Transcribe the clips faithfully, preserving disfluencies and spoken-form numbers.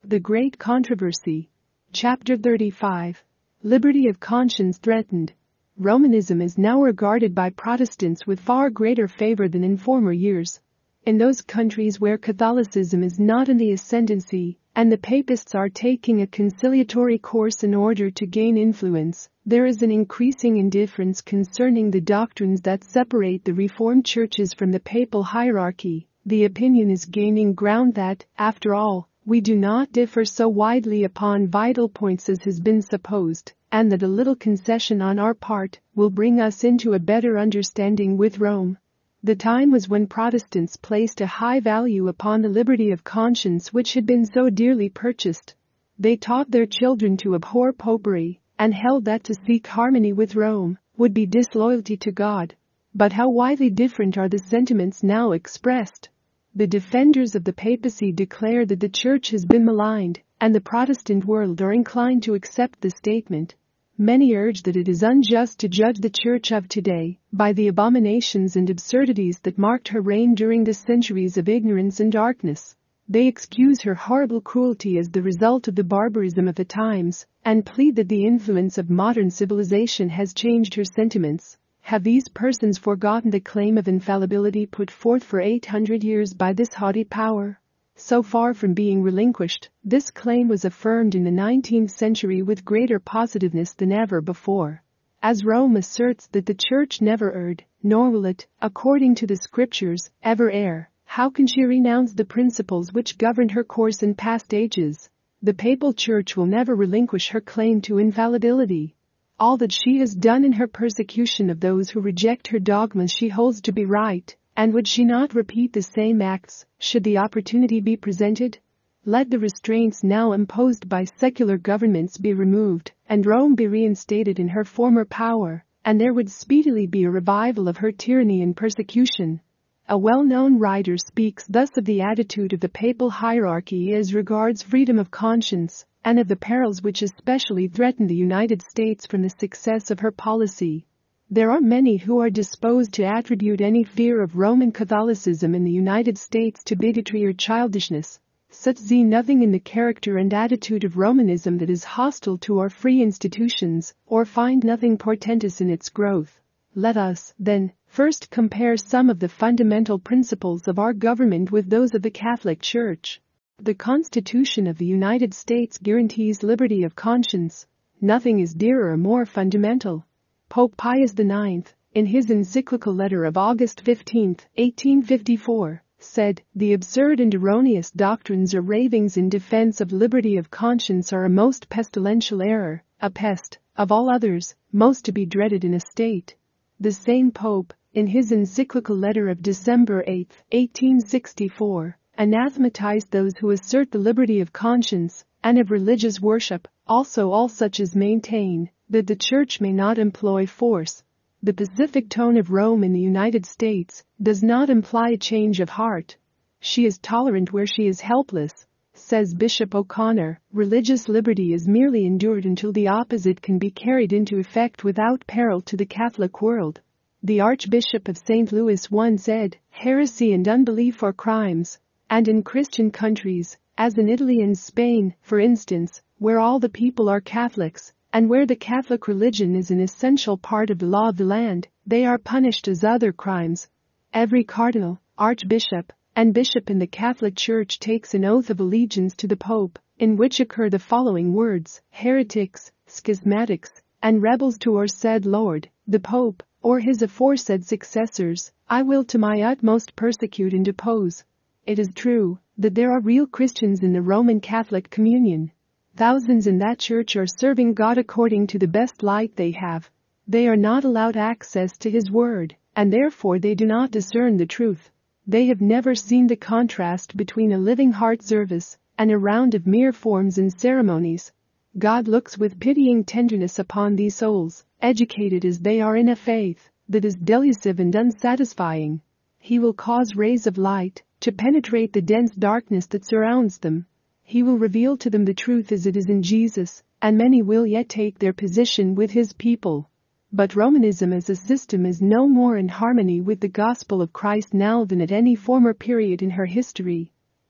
The Great Controversy. Chapter thirty-five. Liberty of conscience threatened. Romanism is now regarded by Protestants with far greater favor than in former years. In those countries where Catholicism is not in the ascendancy, and the Papists are taking a conciliatory course in order to gain influence, there is an increasing indifference concerning the doctrines that separate the Reformed churches from the papal hierarchy. The opinion is gaining ground that, after all, we do not differ so widely upon vital points as has been supposed, and that a little concession on our part will bring us into a better understanding with Rome. The time was when Protestants placed a high value upon the liberty of conscience which had been so dearly purchased. They taught their children to abhor popery, and held that to seek harmony with Rome would be disloyalty to God. But how widely different are the sentiments now expressed! The defenders of the papacy declare that the Church has been maligned, and the Protestant world are inclined to accept the statement. Many urge that it is unjust to judge the Church of today by the abominations and absurdities that marked her reign during the centuries of ignorance and darkness. They excuse her horrible cruelty as the result of the barbarism of the times, and plead that the influence of modern civilization has changed her sentiments. Have these persons forgotten the claim of infallibility put forth for eight hundred years by this haughty power? So far from being relinquished, this claim was affirmed in the nineteenth century with greater positiveness than ever before. As Rome asserts that the Church never erred, nor will it, according to the Scriptures, ever err, how can she renounce the principles which governed her course in past ages? The Papal Church will never relinquish her claim to infallibility. All that she has done in her persecution of those who reject her dogmas she holds to be right, and would she not repeat the same acts, should the opportunity be presented? Let the restraints now imposed by secular governments be removed, and Rome be reinstated in her former power, and there would speedily be a revival of her tyranny and persecution. A well-known writer speaks thus of the attitude of the papal hierarchy as regards freedom of conscience, and of the perils which especially threaten the United States from the success of her policy. There are many who are disposed to attribute any fear of Roman Catholicism in the United States to bigotry or childishness. Such see nothing in the character and attitude of Romanism that is hostile to our free institutions, or find nothing portentous in its growth. Let us, then, first compare some of the fundamental principles of our government with those of the Catholic Church. The Constitution of the United States guarantees liberty of conscience. Nothing is dearer or more fundamental. Pope Pius the ninth, in his encyclical letter of August fifteenth, eighteen fifty-four, said, "The absurd and erroneous doctrines or ravings in defense of liberty of conscience are a most pestilential error, a pest, of all others, most to be dreaded in a state." The same Pope, in his encyclical letter of December eighth, eighteen sixty-four, anathematized those who assert the liberty of conscience and of religious worship, also all such as maintain that the Church may not employ force. The pacific tone of Rome in the United States does not imply a change of heart. She is tolerant where she is helpless. Says Bishop O'Connor, religious liberty is merely endured until the opposite can be carried into effect without peril to the Catholic world. The Archbishop of Saint Louis once said, "Heresy and unbelief are crimes." And in Christian countries, as in Italy and Spain, for instance, where all the people are Catholics, and where the Catholic religion is an essential part of the law of the land, they are punished as other crimes. Every cardinal, archbishop, and bishop in the Catholic Church takes an oath of allegiance to the Pope, in which occur the following words: heretics, schismatics, and rebels to our said Lord, the Pope, or his aforesaid successors, I will to my utmost persecute and depose. It is true that there are real Christians in the Roman Catholic communion. Thousands in that church are serving God according to the best light they have. They are not allowed access to His Word, and therefore they do not discern the truth. They have never seen the contrast between a living heart service and a round of mere forms and ceremonies. God looks with pitying tenderness upon these souls, educated as they are in a faith that is delusive and unsatisfying. He will cause rays of light to penetrate the dense darkness that surrounds them. He will reveal to them the truth as it is in Jesus, and many will yet take their position with His people. But Romanism as a system is no more in harmony with the gospel of Christ now than at any former period in her history.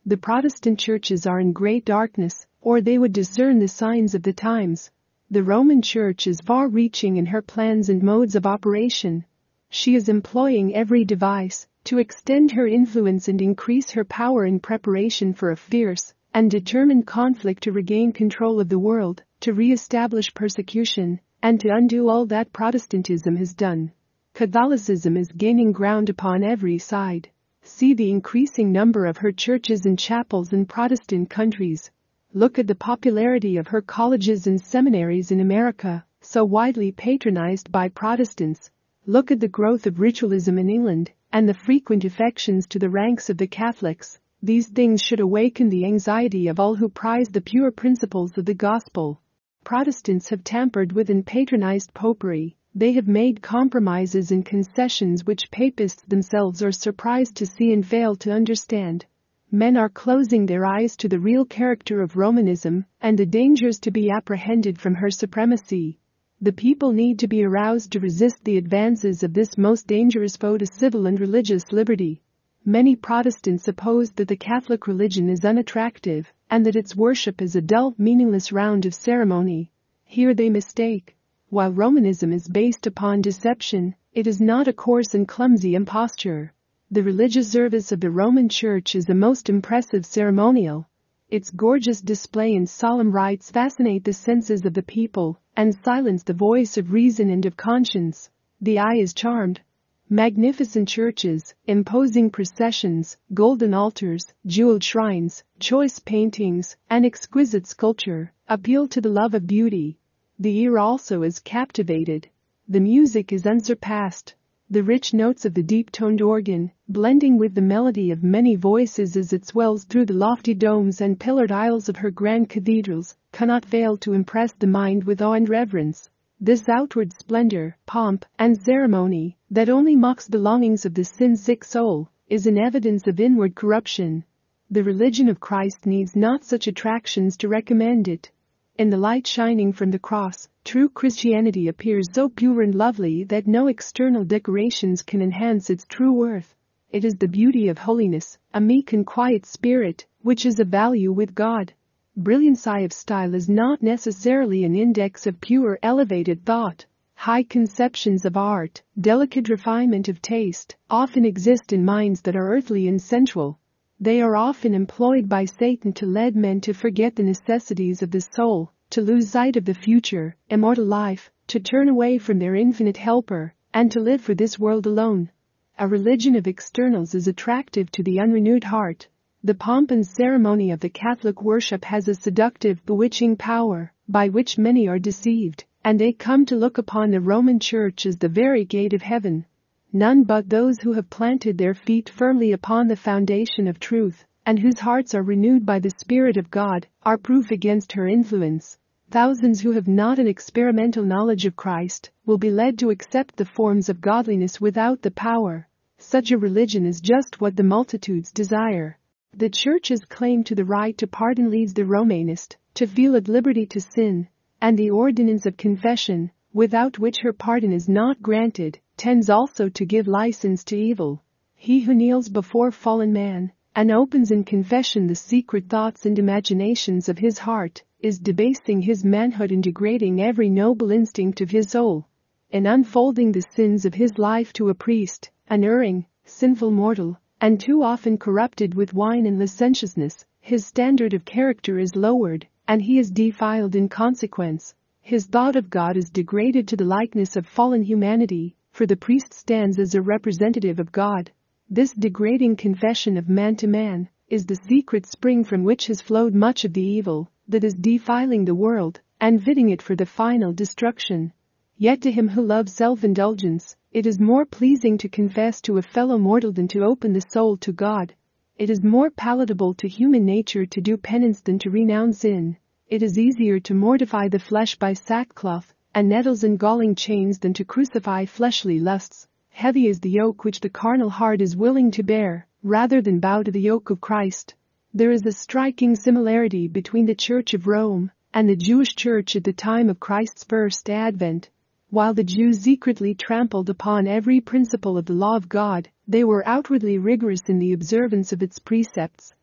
The Protestant churches are in great darkness, or they would discern the signs of the times. The Roman Church is far-reaching in her plans and modes of operation. She is employing every device to extend her influence and increase her power in preparation for a fierce and determined conflict to regain control of the world, to re-establish persecution, and to undo all that Protestantism has done. Catholicism is gaining ground upon every side. See the increasing number of her churches and chapels in Protestant countries. Look at the popularity of her colleges and seminaries in America, so widely patronized by Protestants. Look at the growth of ritualism in England and the frequent defections to the ranks of the Catholics. These things should awaken the anxiety of all who prize the pure principles of the gospel. Protestants have tampered with and patronized popery. They have made compromises and concessions which papists themselves are surprised to see and fail to understand. Men are closing their eyes to the real character of Romanism and the dangers to be apprehended from her supremacy. The people need to be aroused to resist the advances of this most dangerous foe to civil and religious liberty. Many Protestants suppose that the Catholic religion is unattractive and that its worship is a dull, meaningless round of ceremony. Here they mistake. While Romanism is based upon deception, it is not a coarse and clumsy imposture. The religious service of the Roman Church is a most impressive ceremonial. Its gorgeous display and solemn rites fascinate the senses of the people and silence the voice of reason and of conscience. The eye is charmed. Magnificent churches, imposing processions, golden altars, jeweled shrines, choice paintings, and exquisite sculpture appeal to the love of beauty. The ear also is captivated. The music is unsurpassed. The rich notes of the deep-toned organ, blending with the melody of many voices as it swells through the lofty domes and pillared aisles of her grand cathedrals, cannot fail to impress the mind with awe and reverence. This outward splendor, pomp, and ceremony, that only mocks the longings of the sin-sick soul, is an evidence of inward corruption. The religion of Christ needs not such attractions to recommend it. In the light shining from the cross, true Christianity appears so pure and lovely that no external decorations can enhance its true worth. It is the beauty of holiness, a meek and quiet spirit, which is of value with God. Brilliancy of style is not necessarily an index of pure, elevated thought. High conceptions of art, delicate refinement of taste, often exist in minds that are earthly and sensual. They are often employed by Satan to lead men to forget the necessities of the soul, to lose sight of the future, immortal life, to turn away from their infinite helper, and to live for this world alone. A religion of externals is attractive to the unrenewed heart. The pomp and ceremony of the Catholic worship has a seductive, bewitching power, by which many are deceived, and they come to look upon the Roman Church as the very gate of heaven. None but those who have planted their feet firmly upon the foundation of truth, and whose hearts are renewed by the Spirit of God, are proof against her influence. Thousands who have not an experimental knowledge of Christ will be led to accept the forms of godliness without the power. Such a religion is just what the multitudes desire. The Church's claim to the right to pardon leads the Romanist to feel at liberty to sin, and the ordinance of confession, without which her pardon is not granted, tends also to give license to evil. He who kneels before fallen man and opens in confession the secret thoughts and imaginations of his heart is debasing his manhood and degrading every noble instinct of his soul. In unfolding the sins of his life to a priest, an erring, sinful mortal, and too often corrupted with wine and licentiousness, his standard of character is lowered, and he is defiled in consequence. His thought of God is degraded to the likeness of fallen humanity, for the priest stands as a representative of God. This degrading confession of man to man is the secret spring from which has flowed much of the evil that is defiling the world and fitting it for the final destruction. Yet to him who loves self-indulgence, it is more pleasing to confess to a fellow mortal than to open the soul to God. It is more palatable to human nature to do penance than to renounce sin. It is easier to mortify the flesh by sackcloth and nettles and galling chains than to crucify fleshly lusts. Heavy is the yoke which the carnal heart is willing to bear, rather than bow to the yoke of Christ. There is a striking similarity between the Church of Rome and the Jewish Church at the time of Christ's first advent. While the Jews secretly trampled upon every principle of the law of God, they were outwardly rigorous in the observance of its precepts.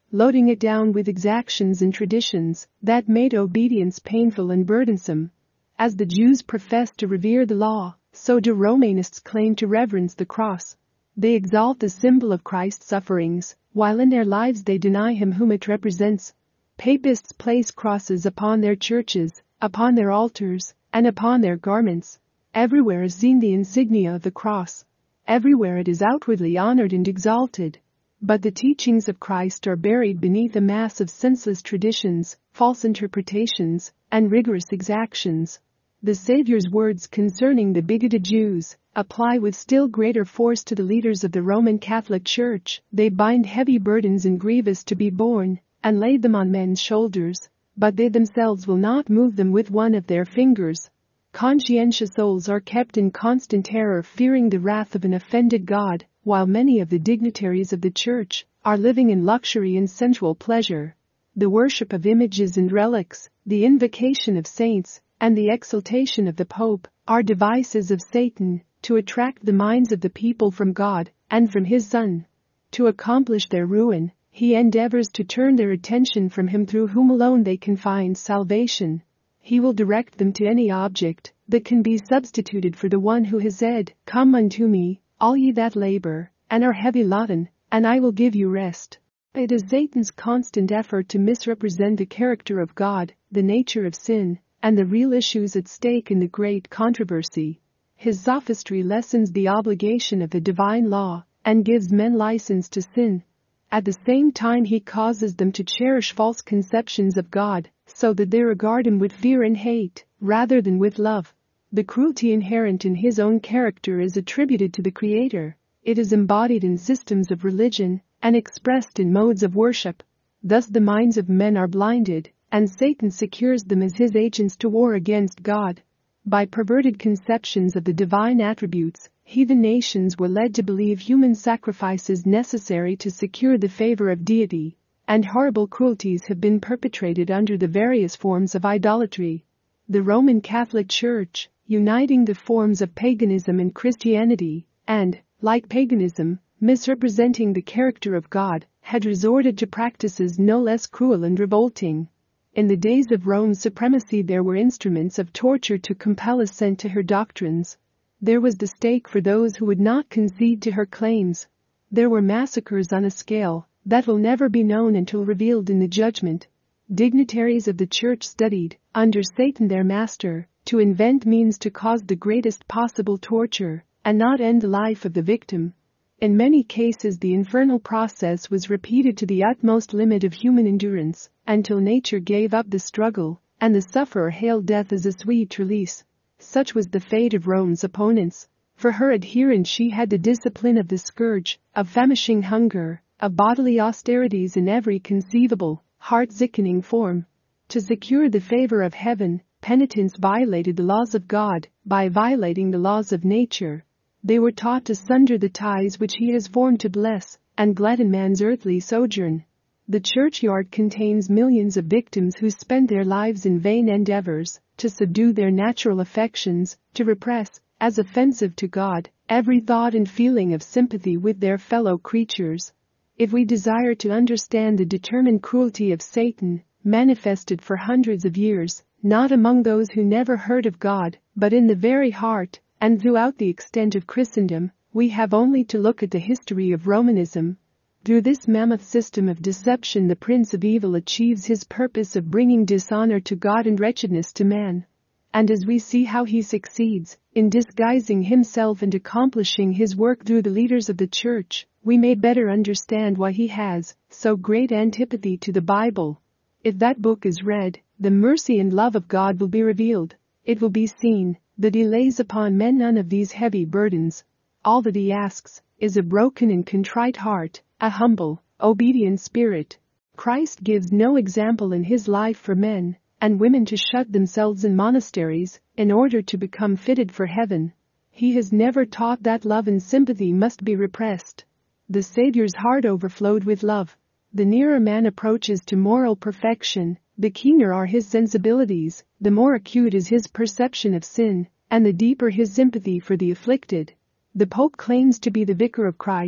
loading it down with exactions and traditions that made obedience painful and burdensome. As the Jews profess to revere the law, so do Romanists claim to reverence the cross. They exalt the symbol of Christ's sufferings, while in their lives they deny him whom it represents. Papists place crosses upon their churches, upon their altars, and upon their garments. Everywhere is seen the insignia of the cross. Everywhere it is outwardly honored and exalted. But the teachings of Christ are buried beneath a mass of senseless traditions, false interpretations, and rigorous exactions. The Savior's words concerning the bigoted Jews apply with still greater force to the leaders of the Roman Catholic Church. They bind heavy burdens and grievous to be borne, and lay them on men's shoulders, but they themselves will not move them with one of their fingers. Conscientious souls are kept in constant terror, fearing the wrath of an offended God, while many of the dignitaries of the Church are living in luxury and sensual pleasure. The worship of images and relics, the invocation of saints, and the exaltation of the Pope are devices of Satan to attract the minds of the people from God and from his Son. To accomplish their ruin, he endeavors to turn their attention from him through whom alone they can find salvation. He will direct them to any object that can be substituted for the one who has said, "Come unto me, all ye that labor and are heavy laden, and I will give you rest." It is Satan's constant effort to misrepresent the character of God, the nature of sin, and the real issues at stake in the great controversy. His sophistry lessens the obligation of the divine law and gives men license to sin. At the same time, he causes them to cherish false conceptions of God, so that they regard him with fear and hate, rather than with love. The cruelty inherent in his own character is attributed to the Creator. It is embodied in systems of religion and expressed in modes of worship. Thus the minds of men are blinded, and Satan secures them as his agents to war against God. By perverted conceptions of the divine attributes, heathen nations were led to believe human sacrifices necessary to secure the favor of deity, and horrible cruelties have been perpetrated under the various forms of idolatry. The Roman Catholic Church, uniting the forms of paganism and Christianity, and, like paganism, misrepresenting the character of God, had resorted to practices no less cruel and revolting. In the days of Rome's supremacy, there were instruments of torture to compel assent to her doctrines. There was the stake for those who would not concede to her claims. There were massacres on a scale that will never be known until revealed in the judgment. Dignitaries of the Church studied, under Satan their master, to invent means to cause the greatest possible torture and not end the life of the victim. In many cases, the infernal process was repeated to the utmost limit of human endurance, until nature gave up the struggle, and the sufferer hailed death as a sweet release. Such was the fate of Rome's opponents. For her adherents, she had the discipline of the scourge, of famishing hunger, of bodily austerities in every conceivable, heart-sickening form. To secure the favor of heaven, penitents violated the laws of God by violating the laws of nature. They were taught to sunder the ties which he has formed to bless and gladden man's earthly sojourn. The churchyard contains millions of victims who spent their lives in vain endeavors to subdue their natural affections, to repress, as offensive to God, every thought and feeling of sympathy with their fellow creatures. If we desire to understand the determined cruelty of Satan, manifested for hundreds of years, not among those who never heard of God, but in the very heart and throughout the extent of Christendom, we have only to look at the history of Romanism. Through this mammoth system of deception, the Prince of Evil achieves his purpose of bringing dishonor to God and wretchedness to man. And as we see how he succeeds in disguising himself and accomplishing his work through the leaders of the Church, we may better understand why he has so great antipathy to the Bible. If that book is read, the mercy and love of God will be revealed. It will be seen that he lays upon men none of these heavy burdens. All that he asks is a broken and contrite heart, a humble, obedient spirit. Christ gives no example in his life for men and women to shut themselves in monasteries in order to become fitted for heaven. He has never taught that love and sympathy must be repressed. The Savior's heart overflowed with love. The nearer man approaches to moral perfection, the keener are his sensibilities, the more acute is his perception of sin, and the deeper his sympathy for the afflicted. The Pope claims to be the vicar of Christ.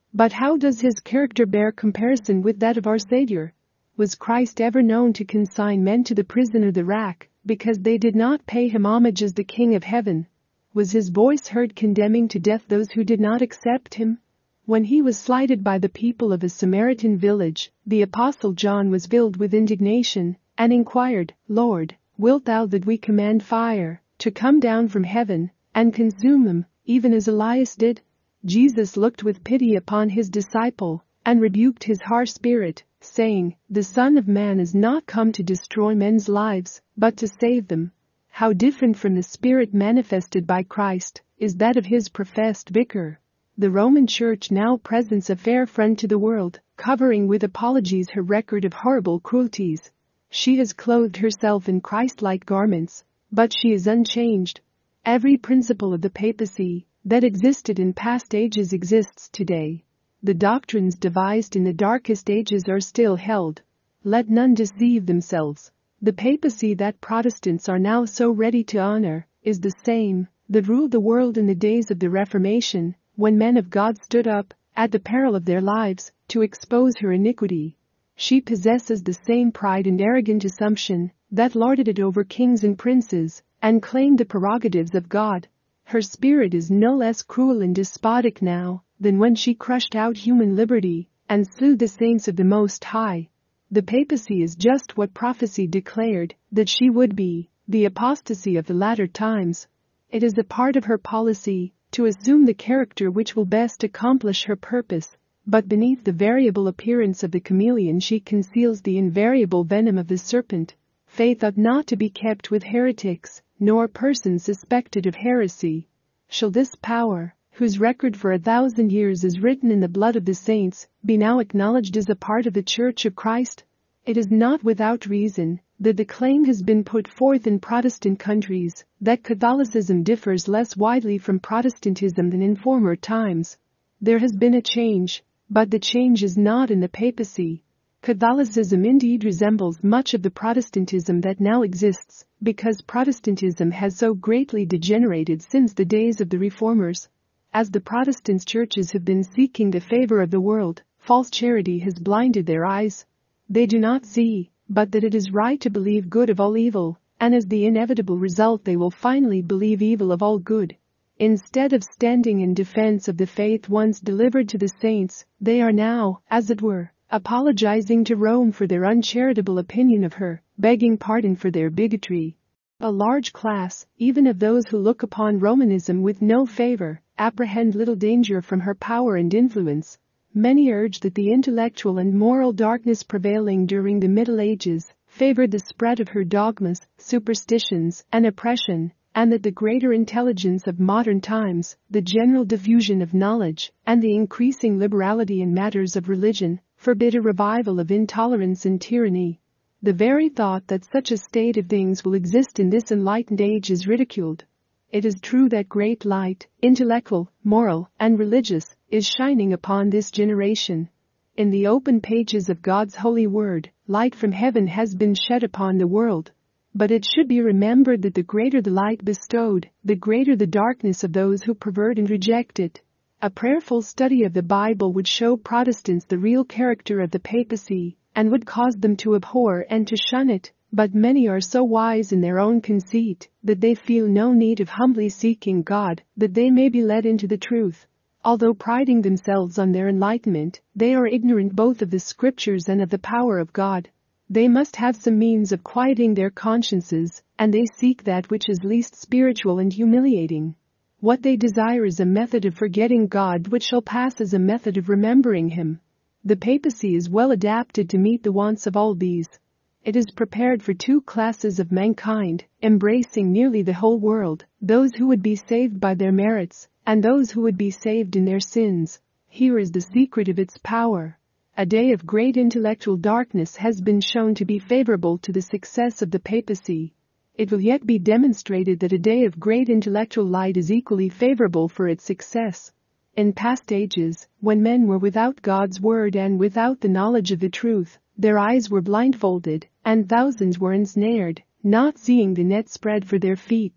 But how does his character bear comparison with that of our Savior? Was Christ ever known to consign men to the prison or the rack because they did not pay him homage as the King of Heaven? Was his voice heard condemning to death those who did not accept him? When he was slighted by the people of a Samaritan village, the Apostle John was filled with indignation and inquired, "Lord, wilt thou that we command fire to come down from heaven and consume them, even as Elias did?" Jesus looked with pity upon his disciple and rebuked his harsh spirit, saying, "The Son of Man is not come to destroy men's lives, but to save them." How different from the spirit manifested by Christ is that of his professed vicar. The Roman Church now presents a fair front to the world, covering with apologies her record of horrible cruelties. She has clothed herself in Christ-like garments, but she is unchanged. Every principle of the papacy that existed in past ages exists today. The doctrines devised in the darkest ages are still held. Let none deceive themselves. The papacy that Protestants are now so ready to honor is the same that ruled the world in the days of the Reformation, when men of God stood up, at the peril of their lives, to expose her iniquity. She possesses the same pride and arrogant assumption that lorded it over kings and princes and claimed the prerogatives of God. Her spirit is no less cruel and despotic now than when she crushed out human liberty and slew the saints of the Most High. The papacy is just what prophecy declared that she would be, the apostasy of the latter times. It is a part of her policy to assume the character which will best accomplish her purpose, but beneath the variable appearance of the chameleon she conceals the invariable venom of the serpent. Faith ought not to be kept with heretics, nor persons suspected of heresy. Shall this power, whose record for a thousand years is written in the blood of the saints, be now acknowledged as a part of the Church of Christ? It is not without reason that the claim has been put forth in Protestant countries that Catholicism differs less widely from Protestantism than in former times. There has been a change, but the change is not in the papacy. Catholicism indeed resembles much of the Protestantism that now exists, because Protestantism has so greatly degenerated since the days of the Reformers. As the Protestant churches have been seeking the favor of the world, false charity has blinded their eyes. They do not see, but that it is right to believe good of all evil, and as the inevitable result they will finally believe evil of all good. Instead of standing in defense of the faith once delivered to the saints, they are now, as it were, apologizing to Rome for their uncharitable opinion of her, begging pardon for their bigotry. A large class, even of those who look upon Romanism with no favor, apprehend little danger from her power and influence. Many urge that the intellectual and moral darkness prevailing during the Middle Ages favored the spread of her dogmas, superstitions, and oppression, and that the greater intelligence of modern times, the general diffusion of knowledge, and the increasing liberality in matters of religion, forbid a revival of intolerance and tyranny. The very thought that such a state of things will exist in this enlightened age is ridiculed. It is true that great light, intellectual, moral, and religious, is shining upon this generation. In the open pages of God's holy word, light from heaven has been shed upon the world. But it should be remembered that the greater the light bestowed, the greater the darkness of those who pervert and reject it. A prayerful study of the Bible would show Protestants the real character of the papacy, and would cause them to abhor and to shun it. But many are so wise in their own conceit that they feel no need of humbly seeking God, that they may be led into the truth. Although priding themselves on their enlightenment, they are ignorant both of the Scriptures and of the power of God. They must have some means of quieting their consciences, and they seek that which is least spiritual and humiliating. What they desire is a method of forgetting God which shall pass as a method of remembering Him. The papacy is well adapted to meet the wants of all these. It is prepared for two classes of mankind, embracing nearly the whole world, those who would be saved by their merits, and those who would be saved in their sins. Here is the secret of its power. A day of great intellectual darkness has been shown to be favorable to the success of the papacy. It will yet be demonstrated that a day of great intellectual light is equally favorable for its success. In past ages, when men were without God's word and without the knowledge of the truth, their eyes were blindfolded, and thousands were ensnared, not seeing the net spread for their feet.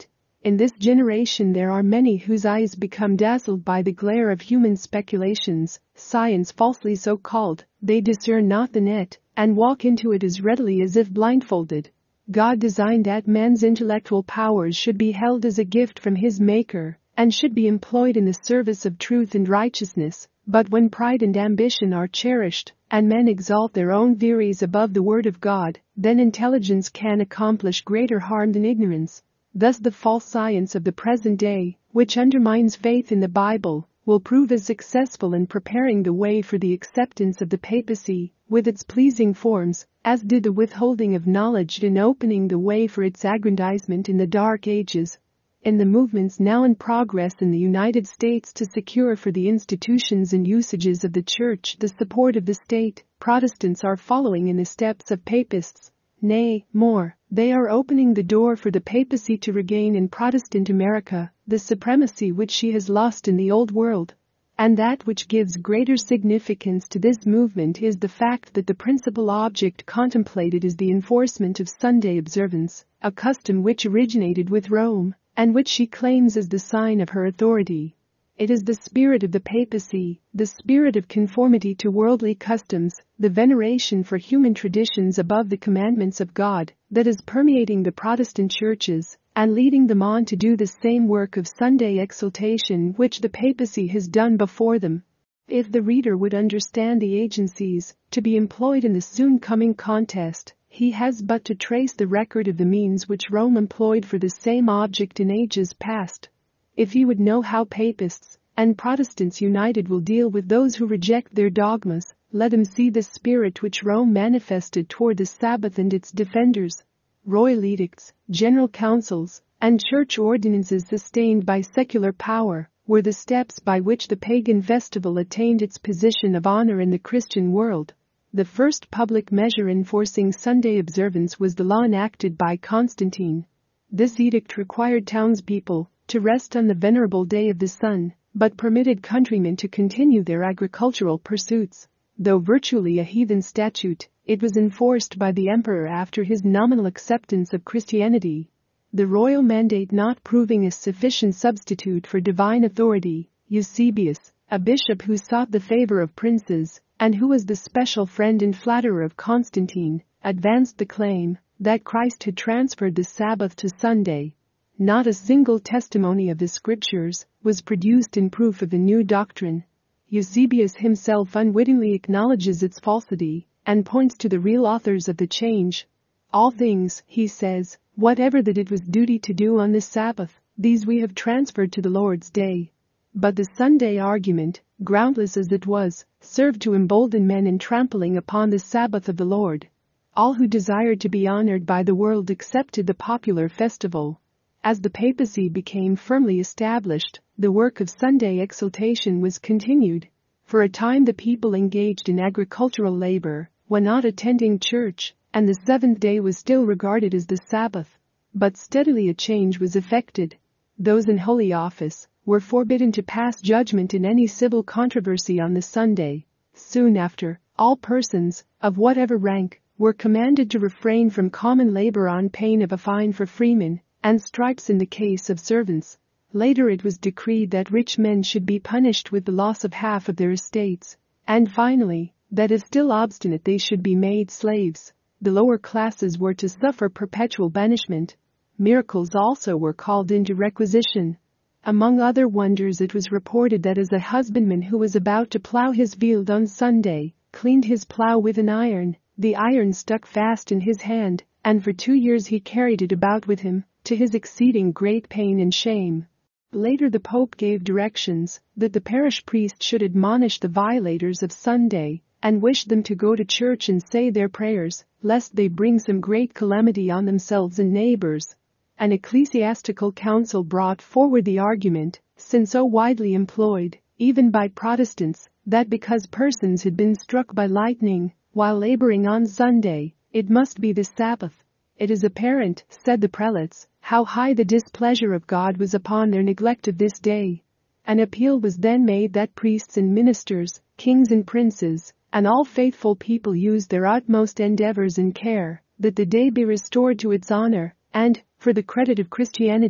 In this generation there are many whose eyes become dazzled by the glare of human speculations, science falsely so called, they discern not the net, and walk into it as readily as if blindfolded. God designed that man's intellectual powers should be held as a gift from his Maker, and should be employed in the service of truth and righteousness, but when pride and ambition are cherished, and men exalt their own theories above the Word of God, then intelligence can accomplish greater harm than ignorance. Thus the false science of the present day, which undermines faith in the Bible, will prove as successful in preparing the way for the acceptance of the papacy, with its pleasing forms, as did the withholding of knowledge in opening the way for its aggrandizement in the Dark Ages. In the movements now in progress in the United States to secure for the institutions and usages of the Church the support of the state, Protestants are following in the steps of Papists. Nay, more, they are opening the door for the papacy to regain in Protestant America the supremacy which she has lost in the Old World. And that which gives greater significance to this movement is the fact that the principal object contemplated is the enforcement of Sunday observance, a custom which originated with Rome, and which she claims as the sign of her authority. It is the spirit of the papacy, the spirit of conformity to worldly customs, the veneration for human traditions above the commandments of God, that is permeating the Protestant churches, and leading them on to do the same work of Sunday exaltation which the papacy has done before them. If the reader would understand the agencies to be employed in the soon-coming contest, he has but to trace the record of the means which Rome employed for the same object in ages past. If he would know how Papists and Protestants united will deal with those who reject their dogmas, let him see the spirit which Rome manifested toward the Sabbath and its defenders. Royal edicts, general councils, and church ordinances sustained by secular power were the steps by which the pagan festival attained its position of honor in the Christian world. The first public measure enforcing Sunday observance was the law enacted by Constantine. This edict required townspeople to rest on the venerable day of the sun, but permitted countrymen to continue their agricultural pursuits. Though virtually a heathen statute, it was enforced by the emperor after his nominal acceptance of Christianity. The royal mandate not proving a sufficient substitute for divine authority, Eusebius, a bishop who sought the favor of princes, and who was the special friend and flatterer of Constantine, advanced the claim that Christ had transferred the Sabbath to Sunday. Not a single testimony of the Scriptures was produced in proof of the new doctrine. Eusebius himself unwittingly acknowledges its falsity and points to the real authors of the change. All things, he says, whatever that it was duty to do on the Sabbath, these we have transferred to the Lord's day. But the Sunday argument, groundless as it was, served to embolden men in trampling upon the Sabbath of the Lord. All who desired to be honored by the world accepted the popular festival. As the papacy became firmly established, the work of Sunday exaltation was continued. For a time the people engaged in agricultural labor were not attending church, and the seventh day was still regarded as the Sabbath. But steadily a change was effected. Those in holy office were forbidden to pass judgment in any civil controversy on the Sunday. Soon after, all persons, of whatever rank, were commanded to refrain from common labor on pain of a fine for freemen, and stripes in the case of servants. Later it was decreed that rich men should be punished with the loss of half of their estates, and finally, that if still obstinate they should be made slaves. The lower classes were to suffer perpetual banishment. Miracles also were called into requisition. Among other wonders it was reported that as a husbandman who was about to plow his field on Sunday, cleaned his plow with an iron, the iron stuck fast in his hand, and for two years he carried it about with him, to his exceeding great pain and shame. Later the Pope gave directions that the parish priest should admonish the violators of Sunday, and wish them to go to church and say their prayers, lest they bring some great calamity on themselves and neighbors. An ecclesiastical council brought forward the argument, since so widely employed, even by Protestants, that because persons had been struck by lightning while laboring on Sunday, it must be the Sabbath. It is apparent, said the prelates, how high the displeasure of God was upon their neglect of this day. An appeal was then made that priests and ministers, kings and princes, and all faithful people use their utmost endeavors and care, that the day be restored to its honor, and, for the credit of Christianity,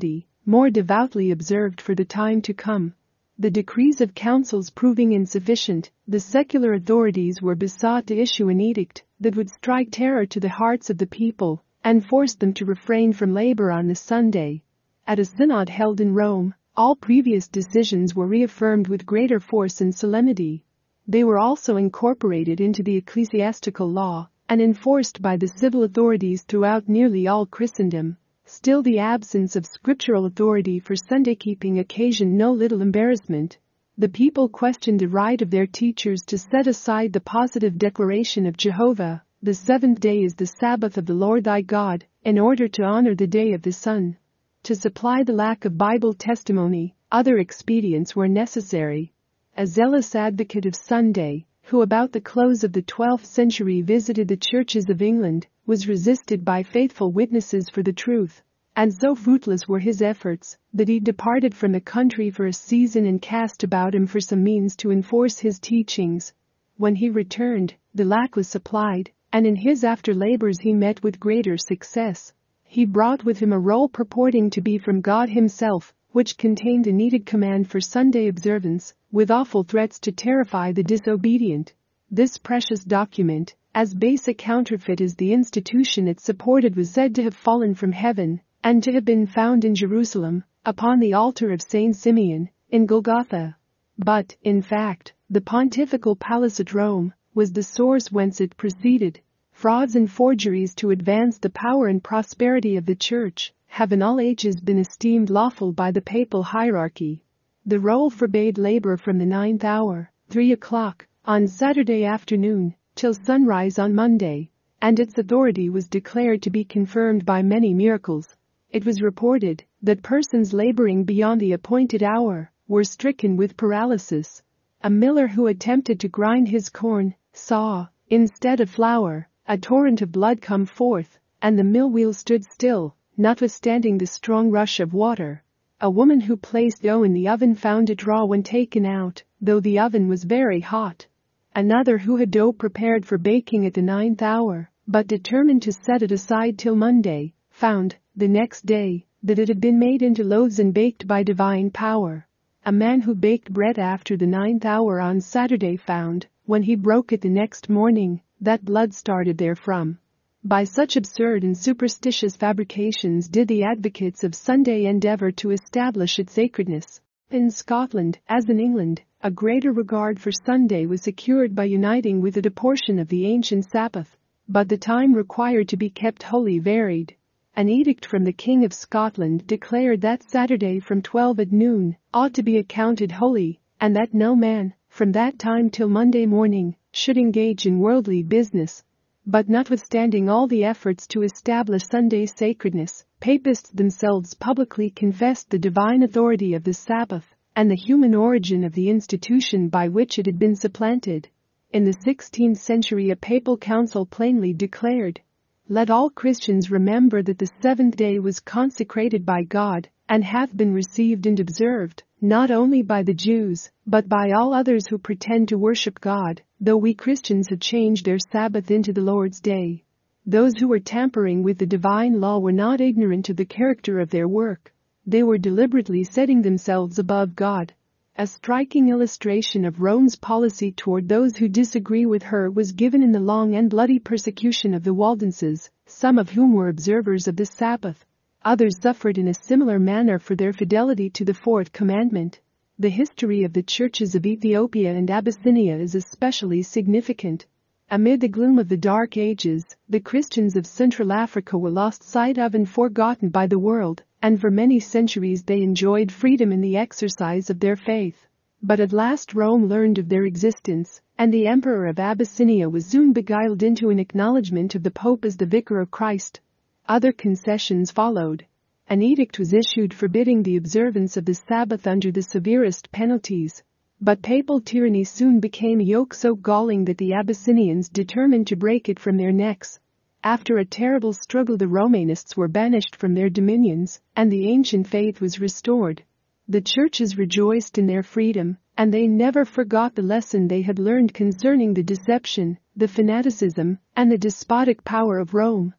more devoutly observed for the time to come. The decrees of councils proving insufficient, the secular authorities were besought to issue an edict that would strike terror to the hearts of the people and force them to refrain from labor on the Sunday. At a synod held in Rome, all previous decisions were reaffirmed with greater force and solemnity. They were also incorporated into the ecclesiastical law and enforced by the civil authorities throughout nearly all Christendom. Still, the absence of scriptural authority for Sunday-keeping occasioned no little embarrassment. The people questioned the right of their teachers to set aside the positive declaration of Jehovah, "The seventh day is the Sabbath of the Lord thy God," in order to honor the day of the sun. To supply the lack of Bible testimony, other expedients were necessary. A zealous advocate of Sunday, who about the close of the twelfth century visited the churches of England, was resisted by faithful witnesses for the truth, and so fruitless were his efforts that he departed from the country for a season and cast about him for some means to enforce his teachings. When he returned, the lack was supplied, and in his after labors he met with greater success. He brought with him a roll purporting to be from God himself, which contained a needed command for Sunday observance, with awful threats to terrify the disobedient. This precious document, as base a counterfeit as the institution it supported, was said to have fallen from heaven, and to have been found in Jerusalem, upon the altar of Saint Simeon, in Golgotha. But, in fact, the pontifical palace at Rome was the source whence it proceeded. Frauds and forgeries to advance the power and prosperity of the Church have in all ages been esteemed lawful by the papal hierarchy. The roll forbade labor from the ninth hour, three o'clock, on Saturday afternoon, till sunrise on Monday, and its authority was declared to be confirmed by many miracles. It was reported that persons laboring beyond the appointed hour were stricken with paralysis. A miller who attempted to grind his corn saw, instead of flour, a torrent of blood come forth, and the mill wheel stood still, notwithstanding the strong rush of water. A woman who placed dough in the oven found it raw when taken out, though the oven was very hot. Another who had dough prepared for baking at the ninth hour, but determined to set it aside till Monday, found, the next day, that it had been made into loaves and baked by divine power. A man who baked bread after the ninth hour on Saturday found, when he broke it the next morning, that blood started therefrom. By such absurd and superstitious fabrications did the advocates of Sunday endeavor to establish its sacredness. In Scotland, as in England, a greater regard for Sunday was secured by uniting with it a portion of the ancient Sabbath, but the time required to be kept holy varied. An edict from the King of Scotland declared that Saturday from twelve at noon ought to be accounted holy, and that no man, from that time till Monday morning, should engage in worldly business. But notwithstanding all the efforts to establish Sunday sacredness, Papists themselves publicly confessed the divine authority of the Sabbath and the human origin of the institution by which it had been supplanted. In the sixteenth century, a papal council plainly declared, "Let all Christians remember that the seventh day was consecrated by God and hath been received and observed, not only by the Jews, but by all others who pretend to worship God, though we Christians have changed their Sabbath into the Lord's day." Those who were tampering with the divine law were not ignorant of the character of their work. They were deliberately setting themselves above God. A striking illustration of Rome's policy toward those who disagree with her was given in the long and bloody persecution of the Waldenses, some of whom were observers of the Sabbath. Others suffered in a similar manner for their fidelity to the fourth commandment. The history of the churches of Ethiopia and Abyssinia is especially significant. Amid the gloom of the Dark Ages, the Christians of Central Africa were lost sight of and forgotten by the world, and for many centuries they enjoyed freedom in the exercise of their faith. But at last Rome learned of their existence, and the Emperor of Abyssinia was soon beguiled into an acknowledgement of the Pope as the Vicar of Christ. Other concessions followed. An edict was issued forbidding the observance of the Sabbath under the severest penalties. But papal tyranny soon became a yoke so galling that the Abyssinians determined to break it from their necks. After a terrible struggle, the Romanists were banished from their dominions, and the ancient faith was restored. The churches rejoiced in their freedom, and they never forgot the lesson they had learned concerning the deception, the fanaticism, and the despotic power of Rome.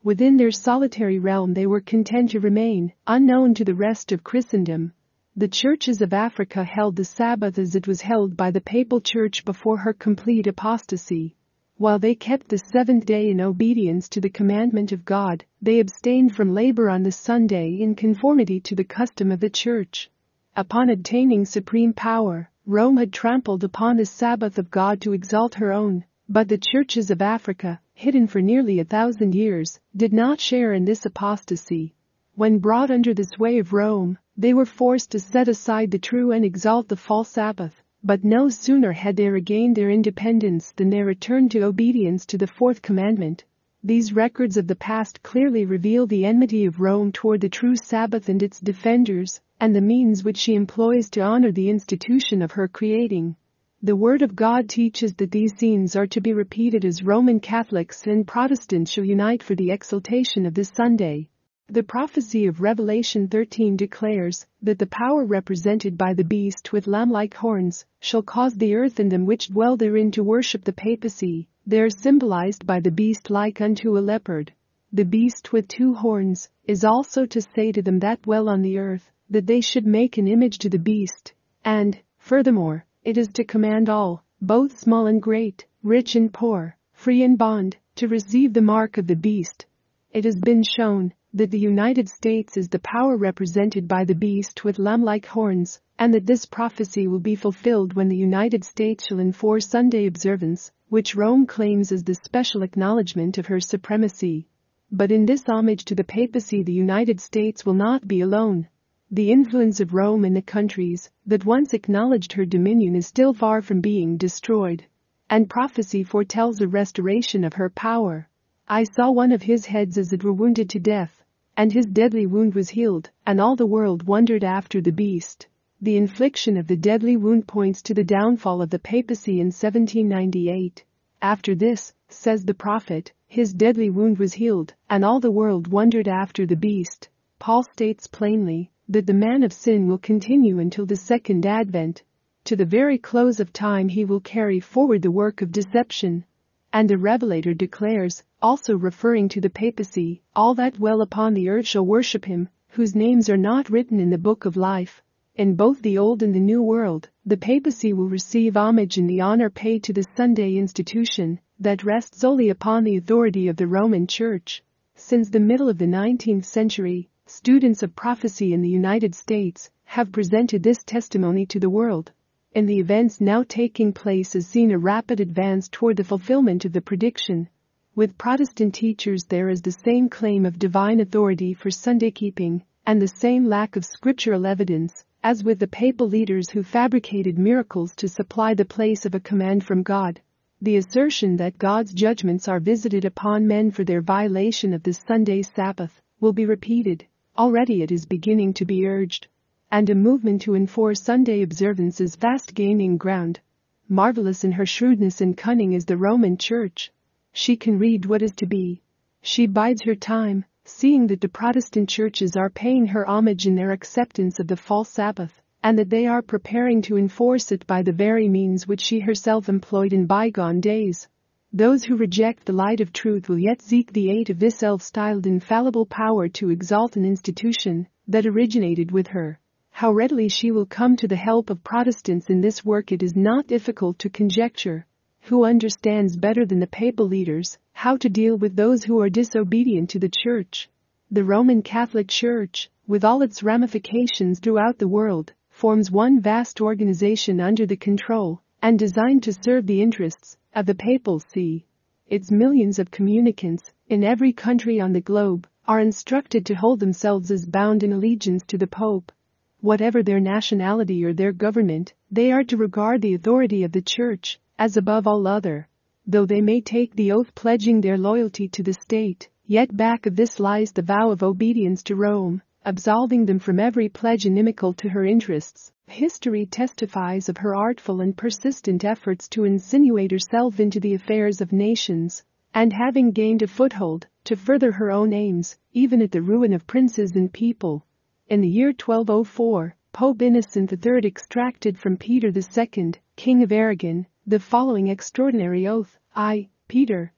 Within their solitary realm they were content to remain, unknown to the rest of Christendom. The churches of Africa held the Sabbath as it was held by the Papal Church before her complete apostasy. While they kept the seventh day in obedience to the commandment of God, they abstained from labor on the Sunday in conformity to the custom of the Church. Upon obtaining supreme power, Rome had trampled upon the Sabbath of God to exalt her own, but the churches of Africa, hidden for nearly a thousand years, did not share in this apostasy. When brought under the sway of Rome, they were forced to set aside the true and exalt the false Sabbath, but no sooner had they regained their independence than they returned to obedience to the fourth commandment. These records of the past clearly reveal the enmity of Rome toward the true Sabbath and its defenders, and the means which she employs to honor the institution of her creating. The Word of God teaches that these scenes are to be repeated as Roman Catholics and Protestants shall unite for the exaltation of this Sunday. The prophecy of Revelation thirteen declares that the power represented by the beast with lamb-like horns shall cause the earth and them which dwell therein to worship the papacy. They are symbolized by the beast like unto a leopard. The beast with two horns is also to say to them that dwell on the earth that they should make an image to the beast, and, furthermore, it is to command all, both small and great, rich and poor, free and bond, to receive the mark of the beast. It has been shown that the United States is the power represented by the beast with lamb-like horns, and that this prophecy will be fulfilled when the United States shall enforce Sunday observance, which Rome claims as the special acknowledgement of her supremacy. But in this homage to the papacy the United States will not be alone. The influence of Rome in the countries that once acknowledged her dominion is still far from being destroyed, and prophecy foretells a restoration of her power. I saw one of his heads as it were wounded to death, and his deadly wound was healed, and all the world wondered after the beast. The infliction of the deadly wound points to the downfall of the papacy in seventeen ninety-eight. After this, says the prophet, his deadly wound was healed, and all the world wondered after the beast. Paul states plainly that the man of sin will continue until the second advent. To the very close of time he will carry forward the work of deception. And the Revelator declares, also referring to the papacy, all that dwell upon the earth shall worship him, whose names are not written in the book of life. In both the Old and the New World, the papacy will receive homage and the honor paid to the Sunday institution that rests solely upon the authority of the Roman Church. Since the middle of the nineteenth century, students of prophecy in the United States have presented this testimony to the world. In the events now taking place is seen a rapid advance toward the fulfillment of the prediction. With Protestant teachers there is the same claim of divine authority for Sunday keeping, and the same lack of scriptural evidence, as with the papal leaders who fabricated miracles to supply the place of a command from God. The assertion that God's judgments are visited upon men for their violation of the Sunday Sabbath will be repeated. Already it is beginning to be urged. And a movement to enforce Sunday observance is fast gaining ground. Marvelous in her shrewdness and cunning is the Roman Church. She can read what is to be. She bides her time, seeing that the Protestant churches are paying her homage in their acceptance of the false Sabbath, and that they are preparing to enforce it by the very means which she herself employed in bygone days. Those who reject the light of truth will yet seek the aid of this self-styled infallible power to exalt an institution that originated with her. How readily she will come to the help of Protestants in this work it is not difficult to conjecture. Who understands better than the papal leaders how to deal with those who are disobedient to the Church? The Roman Catholic Church, with all its ramifications throughout the world, forms one vast organization under the control and designed to serve the interests of the Papal See. Its millions of communicants, in every country on the globe, are instructed to hold themselves as bound in allegiance to the Pope. Whatever their nationality or their government, they are to regard the authority of the Church as above all other. Though they may take the oath pledging their loyalty to the state, yet back of this lies the vow of obedience to Rome, absolving them from every pledge inimical to her interests. History testifies of her artful and persistent efforts to insinuate herself into the affairs of nations, and having gained a foothold, to further her own aims, even at the ruin of princes and people. In the year twelve oh four, Pope Innocent the Third extracted from Peter the Second, King of Aragon, the following extraordinary oath: I, Peter,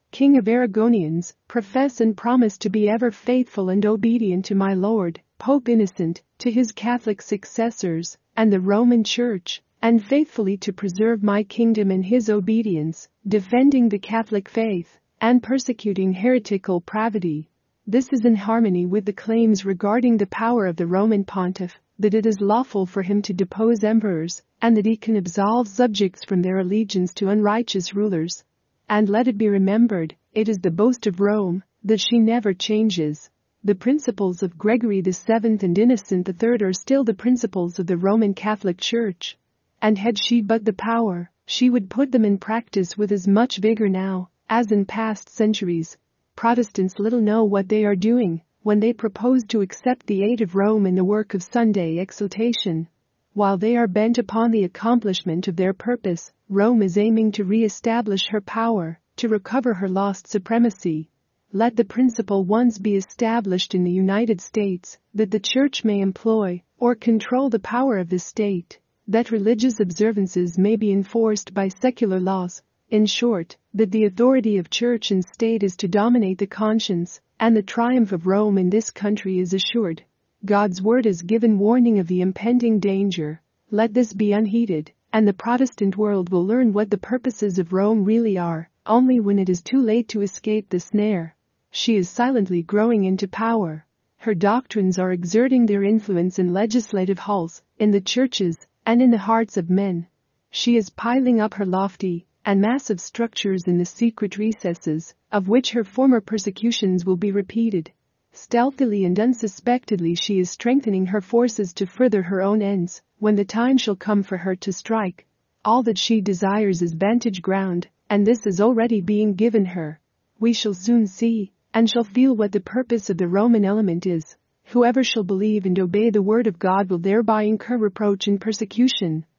King of Aragonians, profess and promise to be ever faithful and obedient to my lord, Pope Innocent, to his Catholic successors, and the Roman Church, and faithfully to preserve my kingdom in his obedience, defending the Catholic faith, and persecuting heretical pravity. This is in harmony with the claims regarding the power of the Roman pontiff, that it is lawful for him to depose emperors, and that he can absolve subjects from their allegiance to unrighteous rulers. And let it be remembered, it is the boast of Rome, that she never changes. The principles of Gregory the Seventh and Innocent the Third are still the principles of the Roman Catholic Church. And had she but the power, she would put them in practice with as much vigor now, as in past centuries. Protestants little know what they are doing when they propose to accept the aid of Rome in the work of Sunday exaltation. While they are bent upon the accomplishment of their purpose, Rome is aiming to re-establish her power, to recover her lost supremacy. Let the principle once be established in the United States, that the Church may employ or control the power of the state, that religious observances may be enforced by secular laws. In short, that the authority of Church and state is to dominate the conscience, and the triumph of Rome in this country is assured. God's word has given warning of the impending danger. Let this be unheeded, and the Protestant world will learn what the purposes of Rome really are, only when it is too late to escape the snare. She is silently growing into power. Her doctrines are exerting their influence in legislative halls, in the churches, and in the hearts of men. She is piling up her lofty and massive structures in the secret recesses, of which her former persecutions will be repeated. Stealthily and unsuspectedly she is strengthening her forces to further her own ends. When the time shall come for her to strike, all that she desires is vantage ground, and this is already being given her. We shall soon see, and shall feel what the purpose of the Roman element is. Whoever shall believe and obey the word of God will thereby incur reproach and persecution.